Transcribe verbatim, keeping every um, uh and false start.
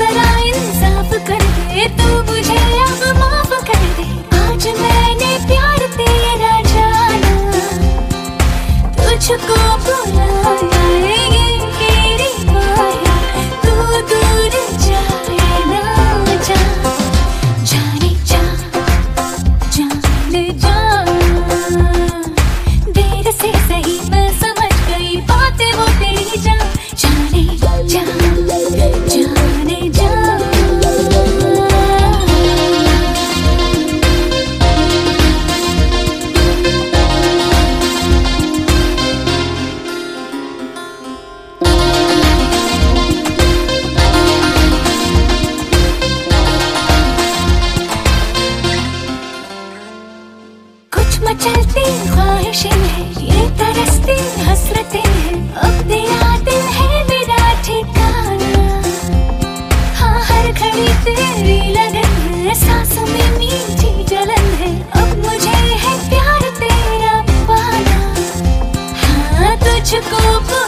जरा इंसाफ कर दे, तू मुझे अब माफ कर दे। आज मैंने प्यार तेरा जाना, तुझको बुलाया, ये मेरी माया, तू दूर जाए ना जा, जाने जा, जाने जा। देर से सही मैं समझ गई बातें वो तेरी, जा जाने जा, जाने जा। कुछ मचलती ख्वाहिशें हैं, ये तरसती हसरतें हैं, अब तेरा दिल है मेरा ठिकाना। हाँ हर घड़ी तेरी लगन है, सांसों में मीठी जलन है, अब मुझे है प्यार तेरा पाना। हाँ तुझको